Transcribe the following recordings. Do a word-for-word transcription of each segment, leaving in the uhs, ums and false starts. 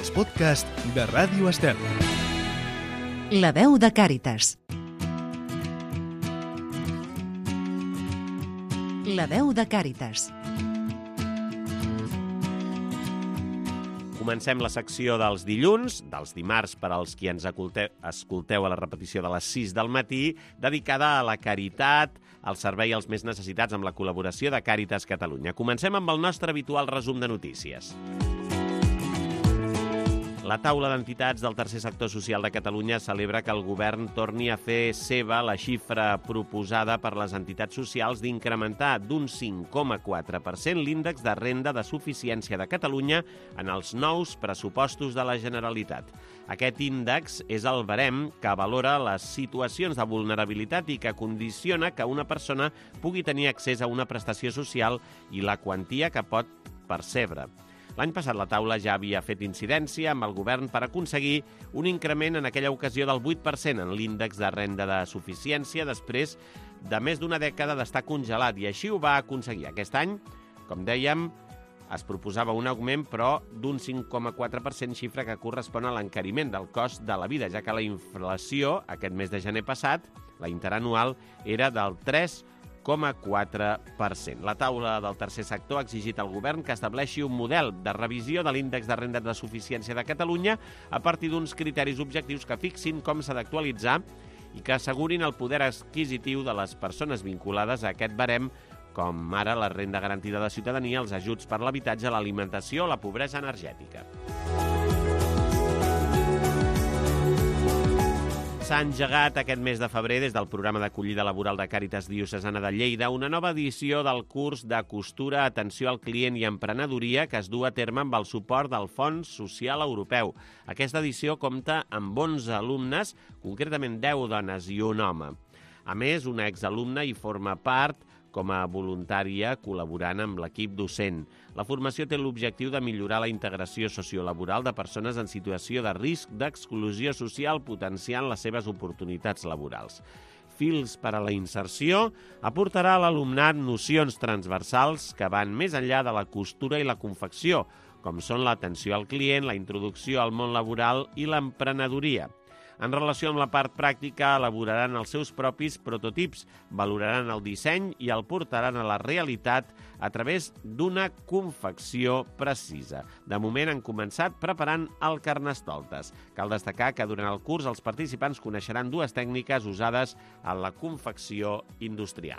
els podcasts de Ràdio Estel. La veu de Càritas. La veu de Càritas. Comencem la secció dels dilluns, dels dimarts per als qui ens escolteu, escolteu a la repetició de les sis del matí, dedicada a la caritat, al servei als més necessitats amb la col·laboració de Càritas Catalunya. Comencem amb el nostre habitual resum de notícies. La taula d'entitats del tercer sector social de Catalunya celebra que el govern torni a fer seva la xifra proposada per les entitats socials d'incrementar d'un cinc coma quatre per cent l'índex de renda de suficiència de Catalunya en els nous pressupostos de la Generalitat. Aquest índex és el barem que valora les situacions de vulnerabilitat i que condiciona que una persona pugui tenir accés a una prestació social i la quantia que pot percebre. L'any passat la taula ja havia fet incidència amb el govern per aconseguir un increment en aquella ocasió del vuit per cent en l'índex de renda de suficiència després de més d'una dècada d'estar congelat, i així ho va aconseguir. Aquest any, com dèiem, es proposava un augment, però d'un cinc coma quatre per cent, xifra que correspon a l'encariment del cost de la vida, ja que la inflació, aquest mes de gener passat, la interanual, era del tres coma quatre per cent. La taula del tercer sector ha exigit al govern que estableixi un model de revisió de l'índex de renda de suficiència de Catalunya a partir d'uns criteris objectius que fixin com s'ha d'actualitzar i que assegurin el poder adquisitiu de les persones vinculades a aquest barem, com ara la renda garantida de ciutadania, els ajuts per l'habitatge, l'alimentació o la pobresa energètica. S'ha engegat aquest mes de febrer des del programa d'acollida laboral de Càritas Diocesana de Lleida una nova edició del curs de costura, atenció al client i emprenedoria que es du a terme amb el suport del Fons Social Europeu. Aquesta edició compta amb onze alumnes, concretament deu dones i un home. A més, una exalumna hi forma part com a voluntària col·laborant amb l'equip docent. La formació té l'objectiu de millorar la integració sociolaboral de persones en situació de risc d'exclusió social, potenciant les seves oportunitats laborals. Fils per a la inserció aportarà a l'alumnat nocions transversals que van més enllà de la costura i la confecció, com són l'atenció al client, la introducció al món laboral i l'emprenedoria. En relació amb la part pràctica, elaboraran els seus propis prototips, valoraran el disseny i el portaran a la realitat a través d'una confecció precisa. De moment han començat preparant el carnestoltes. Cal destacar que durant el curs els participants coneixeran dues tècniques usades en la confecció industrial.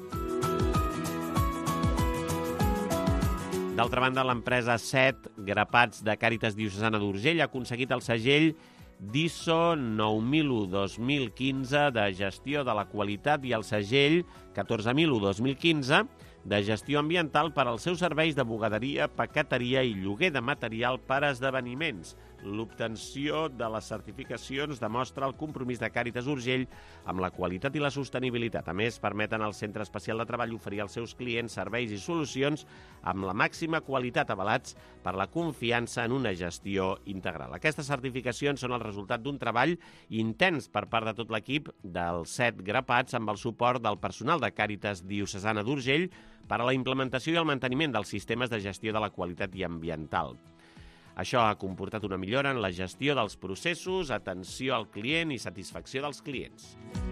D'altra banda, l'empresa set Grapats de Càritas Diocesana d'Urgell ha aconseguit el segell d'I S O nou mil u dos mil quinze de gestió de la qualitat i el segell catorze mil u dos mil quinze de gestió ambiental per als seus serveis de bugaderia, paqueteria i lloguer de material per a esdeveniments. L'obtenció de les certificacions demostra el compromís de Càritas Urgell amb la qualitat i la sostenibilitat. A més, permeten al Centre Especial de Treball oferir als seus clients serveis i solucions amb la màxima qualitat avalats per la confiança en una gestió integral. Aquestes certificacions són el resultat d'un treball intens per part de tot l'equip dels set Grapats amb el suport del personal de Càritas Diocesana d'Urgell per a la implementació i el manteniment dels sistemes de gestió de la qualitat i ambiental. Això ha comportat una millora en la gestió dels processos, atenció al client i satisfacció dels clients.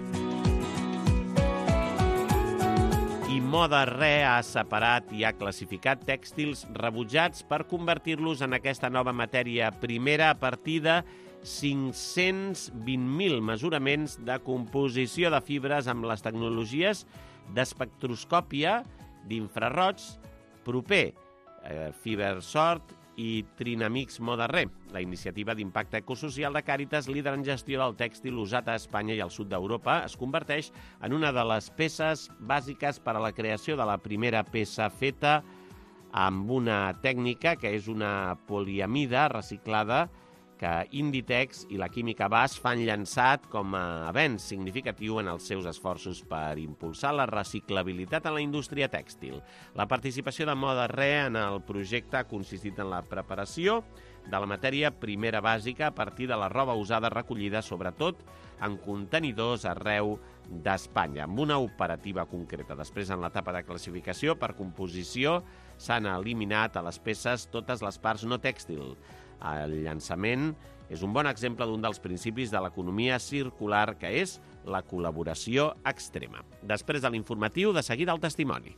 I Moda Re ha separat i ha classificat tèxtils rebutjats per convertir-los en aquesta nova matèria primera a partir de cinc-cents vint mil mesuraments de composició de fibres amb les tecnologies d'espectroscòpia, d'infraroig, proper, eh, Fibersort i Trinamix Moda Re, la iniciativa d'impacte ecosocial de Càritas, líder en gestió del tèxtil usat a Espanya i al sud d'Europa, es converteix en una de les peces bàsiques per a la creació de la primera peça feta amb una tècnica que és una poliamida reciclada que Inditex i la Química Bas fan llançat com a avenç significatiu en els seus esforços per impulsar la reciclabilitat en la indústria tèxtil. La participació de Moda Re en el projecte ha consistit en la preparació de la matèria primera bàsica a partir de la roba usada recollida, sobretot en contenidors arreu d'Espanya, amb una operativa concreta. Després, en l'etapa de classificació per composició, s'han eliminat a les peces totes les parts no tèxtil. El llançament és un bon exemple d'un dels principis de l'economia circular, que és la col·laboració extrema. Després de l'informatiu, de seguida el testimoni.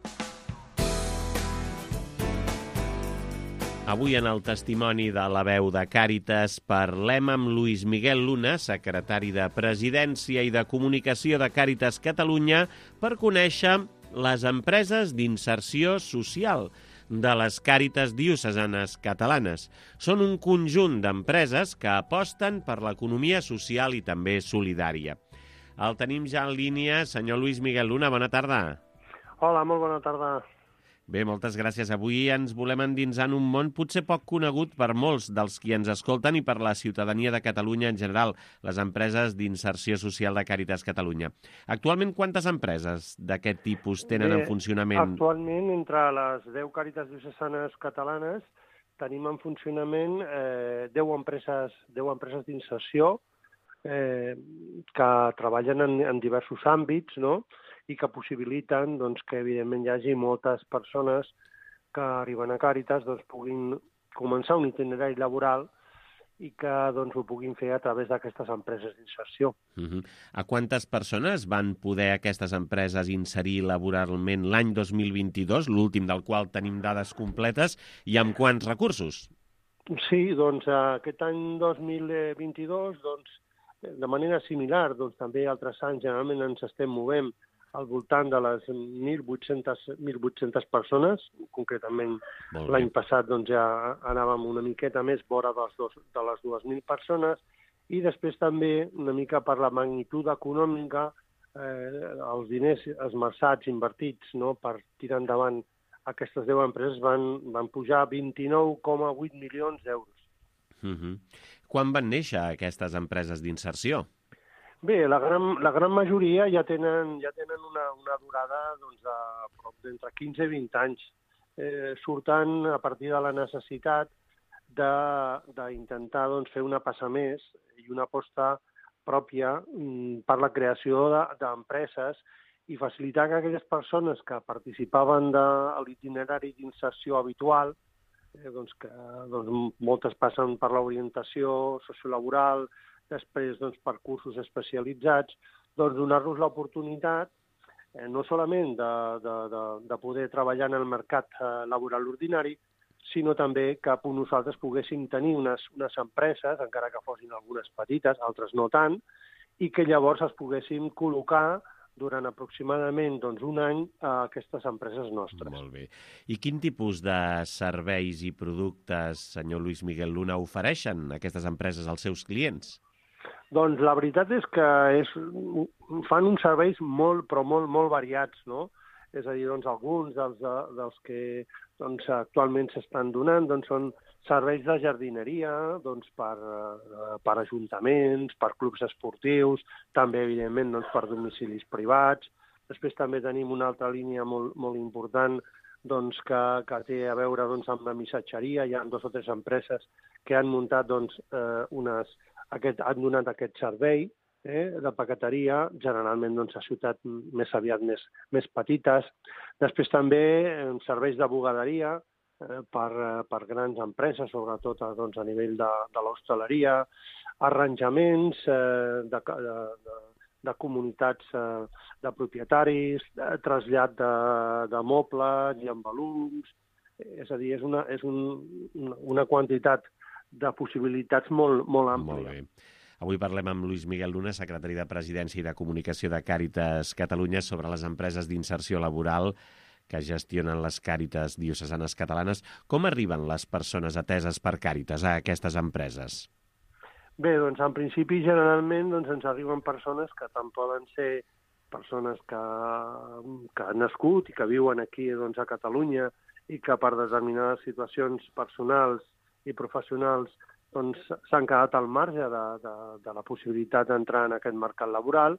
Avui en el testimoni de la veu de Càritas parlem amb Luis Miguel Luna, secretari de Presidència i de Comunicació de Càritas Catalunya, per conèixer les empreses d'inserció social de les Càritas diocesanes catalanes. Són un conjunt d'empreses que aposten per l'economia social i també solidària. El tenim ja en línia, senyor Luis Miguel Luna, bona tarda. Hola, molt bona tarda. Bé, moltes gràcies. Avui ens volem endinsar en un món potser poc conegut per molts dels qui ens escolten i per la ciutadania de Catalunya en general, les empreses d'inserció social de Càritas Catalunya. Actualment, quantes empreses d'aquest tipus tenen Bé, en funcionament? Actualment, entre les deu Càritas diocesanes catalanes, tenim en funcionament eh, deu empreses, deu empreses d'inserció eh, que treballen en, en diversos àmbits, no?, i que possibiliten doncs, que, evidentment, hi hagi moltes persones que arriben a Càritas doncs, puguin començar un itinerari laboral i que doncs, ho puguin fer a través d'aquestes empreses d'inserció. Uh-huh. A quantes persones van poder aquestes empreses inserir laboralment l'any dos mil vint-i-dos, l'últim del qual tenim dades completes, i amb quants recursos? Sí, doncs aquest any dos mil vint-i-dos, doncs, de manera similar, doncs, també altres anys generalment ens estem movent al voltant de les mil vuit-centes persones, concretament l'any passat doncs, ja anàvem una miqueta més vora dels dos, de les dues mil persones, i després també una mica per la magnitud econòmica, eh, els diners esmerçats, invertits, no?, per tirar endavant aquestes deu empreses van, van pujar vint-i-nou coma vuit milions d'euros. Uh-huh. Quan van néixer aquestes empreses d'inserció? Bé, la gran, la gran majoria ja tenen, ja tenen una, una durada doncs, de prop d'entre quinze i vint anys. Eh, surten a partir de la necessitat d'intentar doncs, fer una passa més i una aposta pròpia mm, per la creació d'empreses i facilitar que aquelles persones que participaven de l'itinerari d'inserció habitual, eh, doncs, que doncs, moltes passen per l'orientació sociolaboral, després doncs, per cursos especialitzats, doncs donar-los l'oportunitat eh, no solament de, de, de, de poder treballar en el mercat eh, laboral ordinari, sinó també que nosaltres poguéssim tenir unes, unes empreses, encara que fossin algunes petites, altres no tant, i que llavors es poguéssim col·locar durant aproximadament doncs, un any a aquestes empreses nostres. Molt bé. I quin tipus de serveis i productes, senyor Luis Miguel Luna, ofereixen aquestes empreses als seus clients? Doncs la veritat és que és, fan uns serveis molt, però molt, molt variats, no? És a dir, doncs, alguns dels, dels que doncs, actualment s'estan donant doncs, són serveis de jardineria doncs, per, per ajuntaments, per clubs esportius, també, evidentment, doncs, per domicilis privats. Després també tenim una altra línia molt, molt important doncs, que, que té a veure doncs, amb la missatgeria. Hi ha dues o tres empreses que han muntat doncs, eh, unes... Aquest, han donat aquest servei eh, de paqueteria, generalment doncs, a ciutats més aviat més, més petites. Després també eh, serveis de bugaderia eh, per, per grans empreses, sobretot doncs, a nivell de, de l'hostaleria, arranjaments eh, de, de, de, de comunitats eh, de propietaris, de trasllat de, de mobles i embalums. És a dir, és una, és un, una quantitat de possibilitats molt, molt àmplia. Molt bé. Avui parlem amb Luis Miguel Luna, secretari de Presidència i de Comunicació de Càritas Catalunya, sobre les empreses d'inserció laboral que gestionen les Càritas diocesanes catalanes. Com arriben les persones ateses per Càritas a aquestes empreses? Bé, doncs en principi generalment doncs, ens arriben persones que tant poden ser persones que, que han nascut i que viuen aquí doncs, a Catalunya i que per determinades situacions personals i professionals doncs, s'han quedat al marge de, de, de la possibilitat d'entrar en aquest mercat laboral,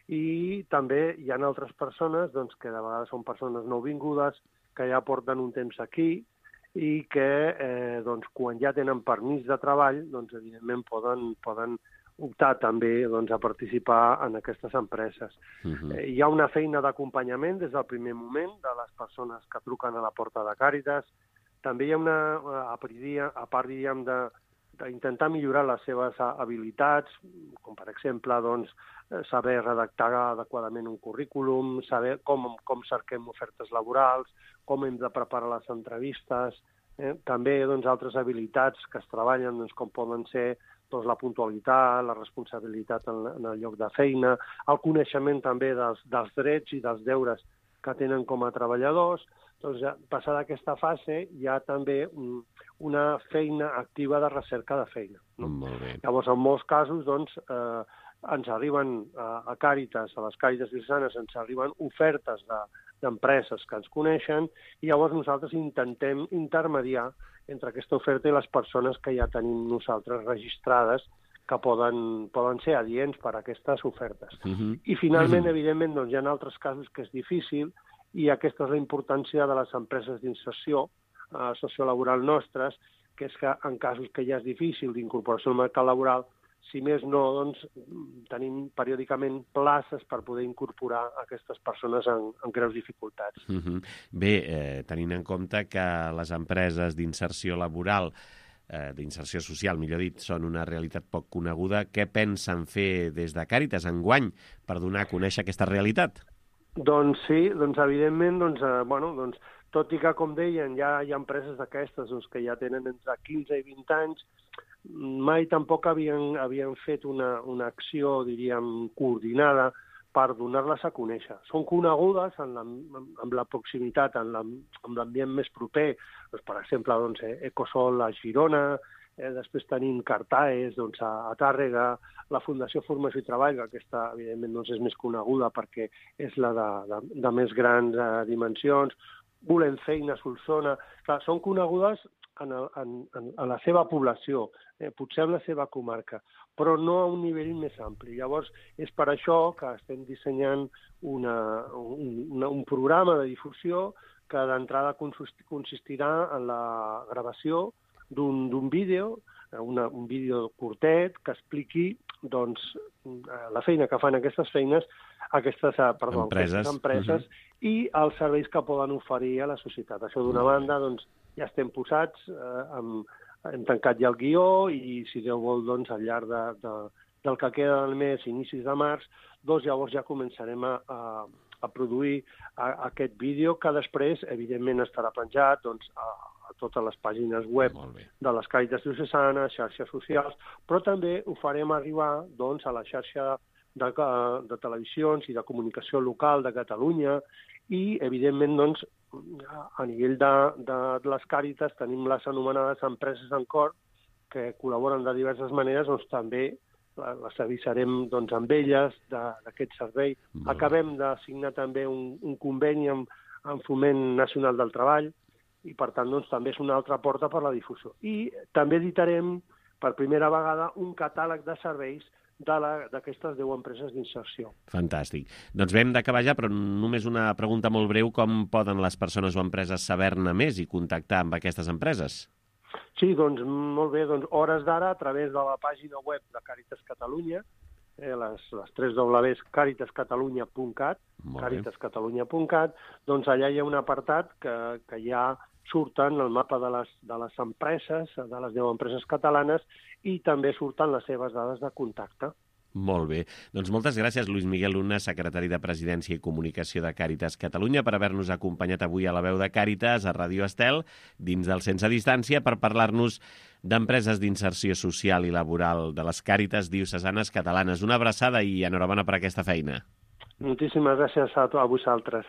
i també hi ha altres persones doncs, que de vegades són persones nouvingudes que ja porten un temps aquí i que eh, doncs, quan ja tenen permís de treball, doncs, evidentment poden, poden optar també doncs, a participar en aquestes empreses. Uh-huh. eh, hi ha una feina d'acompanyament des del primer moment de les persones que truquen a la porta de Càritas. També hi ha una, a part, diríem, de, d'intentar millorar les seves habilitats, com per exemple doncs, saber redactar adequadament un currículum, saber com, com cerquem ofertes laborals, com hem de preparar les entrevistes, eh? també doncs, altres habilitats que es treballen, doncs, com poden ser doncs, la puntualitat, la responsabilitat en, en el lloc de feina, el coneixement també dels, dels drets i dels deures que tenen com a treballadors. Doncs, passada aquesta fase, hi ha també un, una feina activa de recerca de feina. No? Molt bé. Llavors, en molts casos, doncs, eh, ens arriben a, a Càritas, a les Càritas diocesanes, ens arriben ofertes de, d'empreses que ens coneixen i llavors nosaltres intentem intermediar entre aquesta oferta i les persones que ja tenim nosaltres registrades que poden, poden ser adients per a aquestes ofertes. Uh-huh. I finalment, uh-huh. evidentment, doncs, hi ha altres casos que és difícil i aquesta és la importància de les empreses d'inserció eh, sociolaboral nostres, que és que en casos que ja és difícil d'incorporació al mercat laboral, si més no, doncs, tenim periòdicament places per poder incorporar aquestes persones en, en greus dificultats. Uh-huh. Bé, eh, tenint en compte que les empreses d'inserció laboral, eh, d'inserció social, millor dit, són una realitat poc coneguda, què pensen fer des de Càritas enguany per donar a conèixer aquesta realitat? Doncs sí, doncs evidentment, doncs, eh, bueno, doncs, tot i que, com deien, ja hi ha empreses d'aquestes doncs, que ja tenen entre quinze i vint anys, mai tampoc havien, havien fet una, una acció, diríem, coordinada per donar-les a conèixer. Són conegudes en la, amb la proximitat, en l'ambient més proper, doncs, per exemple, doncs, Ecosol a Girona, eh, després tenim Cartaes doncs, a, a Tàrrega, la Fundació Formació i Treball, que aquesta, evidentment, doncs, és més coneguda perquè és la de, de, de més grans eh, dimensions, Volem Feina, Solsona, clar, són conegudes en, el, en, en, en la seva població, eh, potser en la seva comarca, però no a un nivell més ampli. Llavors, és per això que estem dissenyant una, un, una, un programa de difusió que d'entrada consistirà en la gravació d'un d'un vídeo, una, un vídeo curtet que expliqui doncs, la feina que fan aquestes feines, aquestes, perdó, empreses, aquestes empreses uh-huh. i els serveis que poden oferir a la societat. Això d'una uh-huh. banda, doncs, ja estem posats, eh, amb, hem tancat ja el guió i, si Déu vol, doncs, al llarg de, de, del que queda del mes, inicis de març, doncs llavors ja començarem a, a, a produir a, a aquest vídeo que després, evidentment, estarà penjat doncs, a, a totes les pàgines web de les Càritas diocesanes, xarxes socials, però també ho farem arribar doncs, a la xarxa de, de televisions i de comunicació local de Catalunya i, evidentment, doncs, a nivell de, de, de les Càritas tenim les anomenades empreses en cor que col·laboren de diverses maneres, doncs també les avisarem doncs, amb elles d'aquest servei. Molt Acabem de signar també un, un conveni amb, amb Foment Nacional del Treball i, per tant, doncs, també és una altra porta per la difusió. I també editarem per primera vegada un catàleg de serveis d'aquestes deu empreses d'inserció. Fantàstic. Doncs bé, hem d'acabar ja, però només una pregunta molt breu. Com poden les persones o empreses saber-ne més i contactar amb aquestes empreses? Sí, doncs molt bé. Doncs, hores d'ara, a través de la pàgina web de Càritas Catalunya, eh, les, les tres dobles u càritas catalunya punt cat, càritas catalunya punt cat, doncs allà hi ha un apartat que, que ja surten el mapa de les, de les empreses, de les deu empreses catalanes, i també surten les seves dades de contacte. Molt bé. Doncs moltes gràcies, Lluís Miguel Luna, secretari de Presidència i Comunicació de Càritas Catalunya, per haver-nos acompanyat avui a la veu de Càritas, a Ràdio Estel, dins del Sense Distància, per parlar-nos d'empreses d'inserció social i laboral de les Càritas diocesanes catalanes. Una abraçada i enhorabona per aquesta feina. Moltíssimes gràcies a, a vosaltres.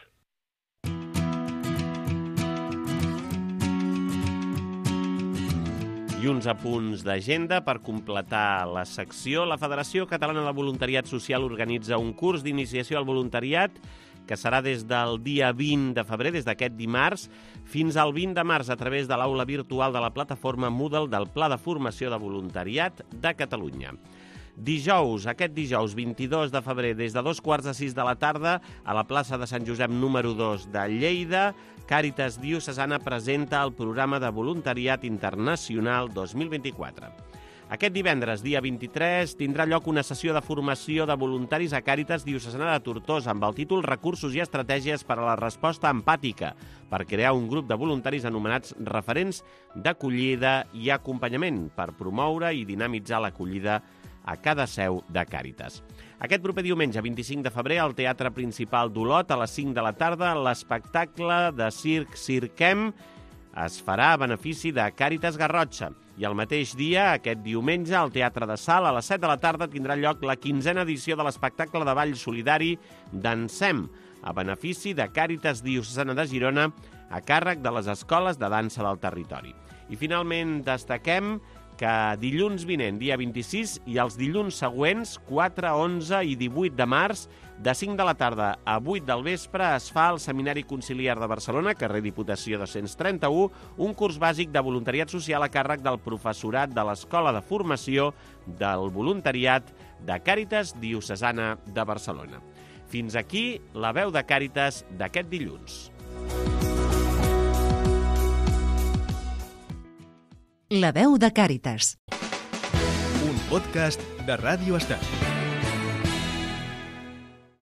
I uns apunts d'agenda per completar la secció. La Federació Catalana de Voluntariat Social organitza un curs d'iniciació al voluntariat que serà des del dia vint de febrer, des d'aquest dimarts, fins al vint de març a través de l'aula virtual de la plataforma Moodle del Pla de Formació de Voluntariat de Catalunya. Dijous, aquest dijous, vint-i-dos de febrer, des de dos quarts de sis de la tarda, a la plaça de Sant Josep número dos de Lleida, Càritas Diocesana presenta el programa de voluntariat internacional dos mil vint-i-quatre. Aquest divendres, dia vint-i-tres, tindrà lloc una sessió de formació de voluntaris a Càritas Diocesana de Tortosa amb el títol Recursos i estratègies per a la resposta empàtica per crear un grup de voluntaris anomenats referents d'acollida i acompanyament per promoure i dinamitzar l'acollida a cada seu de Càritas. Aquest proper diumenge, vint-i-cinc de febrer, al Teatre Principal d'Olot, a les cinc de la tarda, l'espectacle de circ Cirquem es farà a benefici de Càritas Garrotxa. I el mateix dia, aquest diumenge, al Teatre de Sal, a les set de la tarda, tindrà lloc la quinzena edició de l'espectacle de ball solidari Dansem, a benefici de Càritas Diocesana de Girona, a càrrec de les escoles de dansa del territori. I finalment destaquem que dilluns vinent, dia vint-i-sis, i els dilluns següents, quatre, onze i divuit de març, de cinc de la tarda a vuit del vespre, es fa al Seminari Conciliar de Barcelona, carrer Diputació dos-cents trenta-u, un curs bàsic de voluntariat social a càrrec del professorat de l'Escola de Formació del Voluntariat de Càritas Diocesana de Barcelona. Fins aquí la veu de Càritas d'aquest dilluns. La veu de Càritas. Un podcast de Ràdio Estel.